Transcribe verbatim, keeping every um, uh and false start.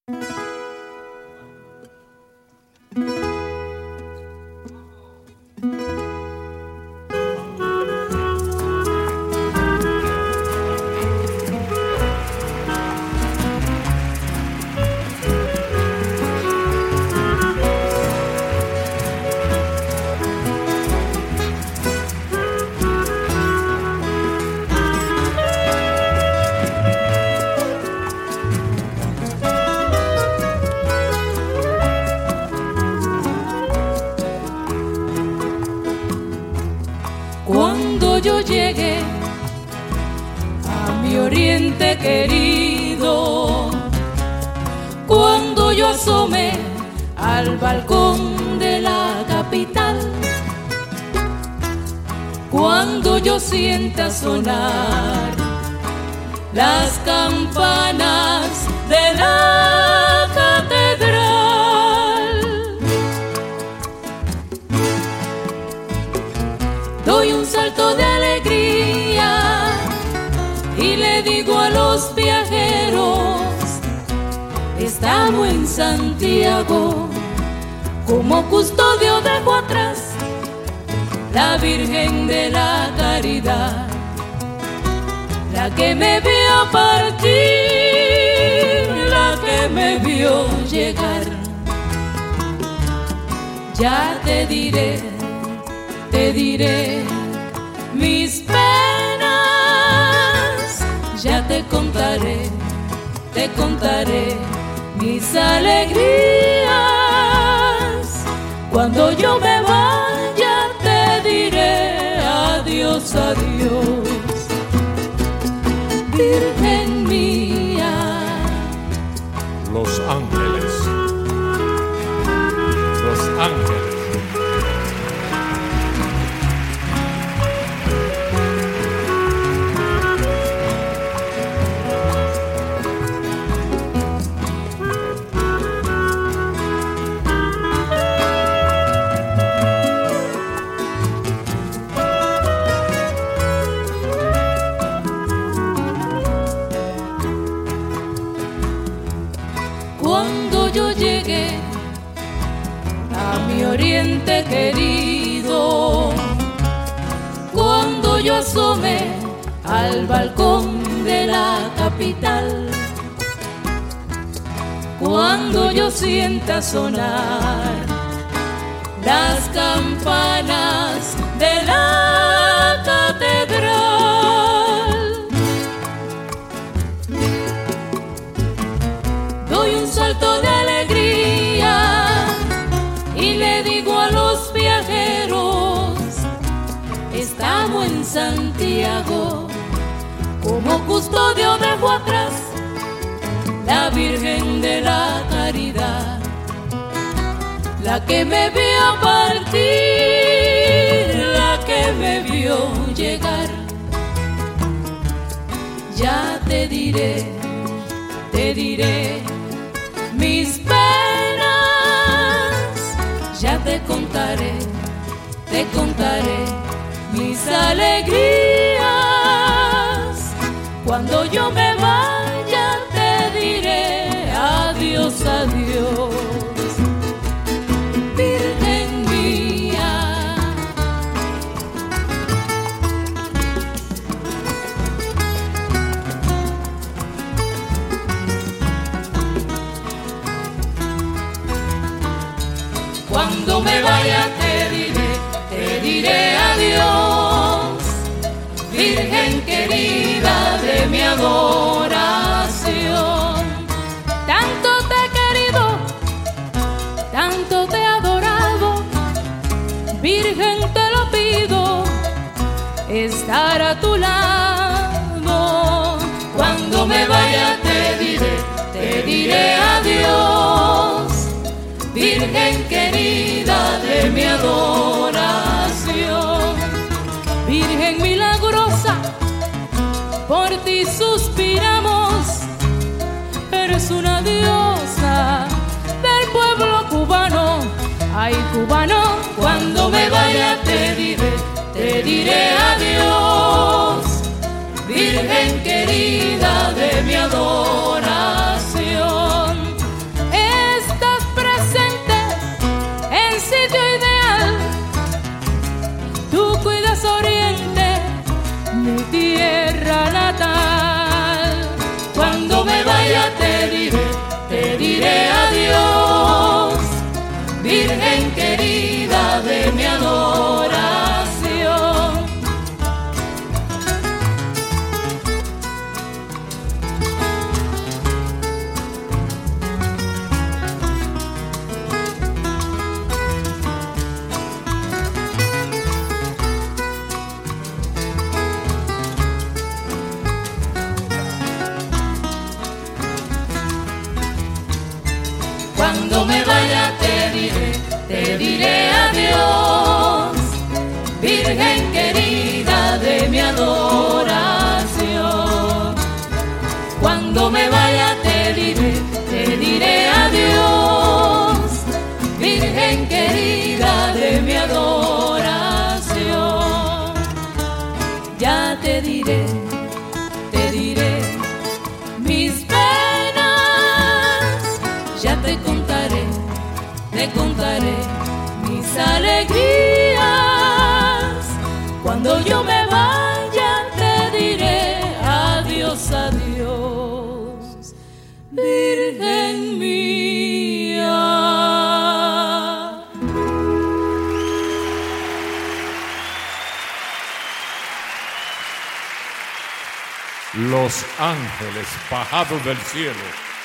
Cuando yo llegue a mi oriente querido, cuando yo asome al balcón de la capital, cuando yo sienta sonar las campanas de la catedral, doy un salto de alegría y le digo a los viajeros: estamos en Santiago. Como custodio dejo atrás la Virgen de la Caridad, la que me vio partir, la que me vio llegar. Ya te diré, te diré mis penas, ya te contaré, te contaré mis alegrías. Cuando yo me vaya te diré adiós, adiós, Virgen mía. Los ángeles, los ángeles. Cuando yo llegue a mi oriente querido, cuando yo asome al balcón de la capital, cuando yo sienta sonar las campanas de la catedral, doy un salto de alegría y le digo a los viajeros: estamos en Santiago. Como custodio dejo atrás la Virgen de la Caridad, la que me vio partir, la que me vio llegar. Ya te diré, te diré mis penas, ya te contaré, te contaré mis alegrías. Cuando yo me vaya te diré adiós, adiós, Virgen mía. Cuando me vaya te diré, te diré adiós, Virgen querida de mi adoración. Tanto te he querido, tanto te he adorado, Virgen te lo pido, estar a tu lado. Cuando me vaya te diré, te diré adiós, Virgen querida de mi adoración. Virgen milagrosa, por ti suspiramos, eres una diosa del pueblo cubano. Ay, cubano, cuando me vaya te diré, te diré adiós, Virgen querida de mi adoración. Cuando me vaya te diré, te diré adiós, Virgen querida de mi adoración. Cuando me vaya te diré, te diré adiós, Virgen querida de mi adoración. Ya te diré, te diré mis penas, ya te contaré, te contaré mis alegrías. Cuando yo me vaya te diré adiós, adiós, Virgen mía. Los ángeles bajados del cielo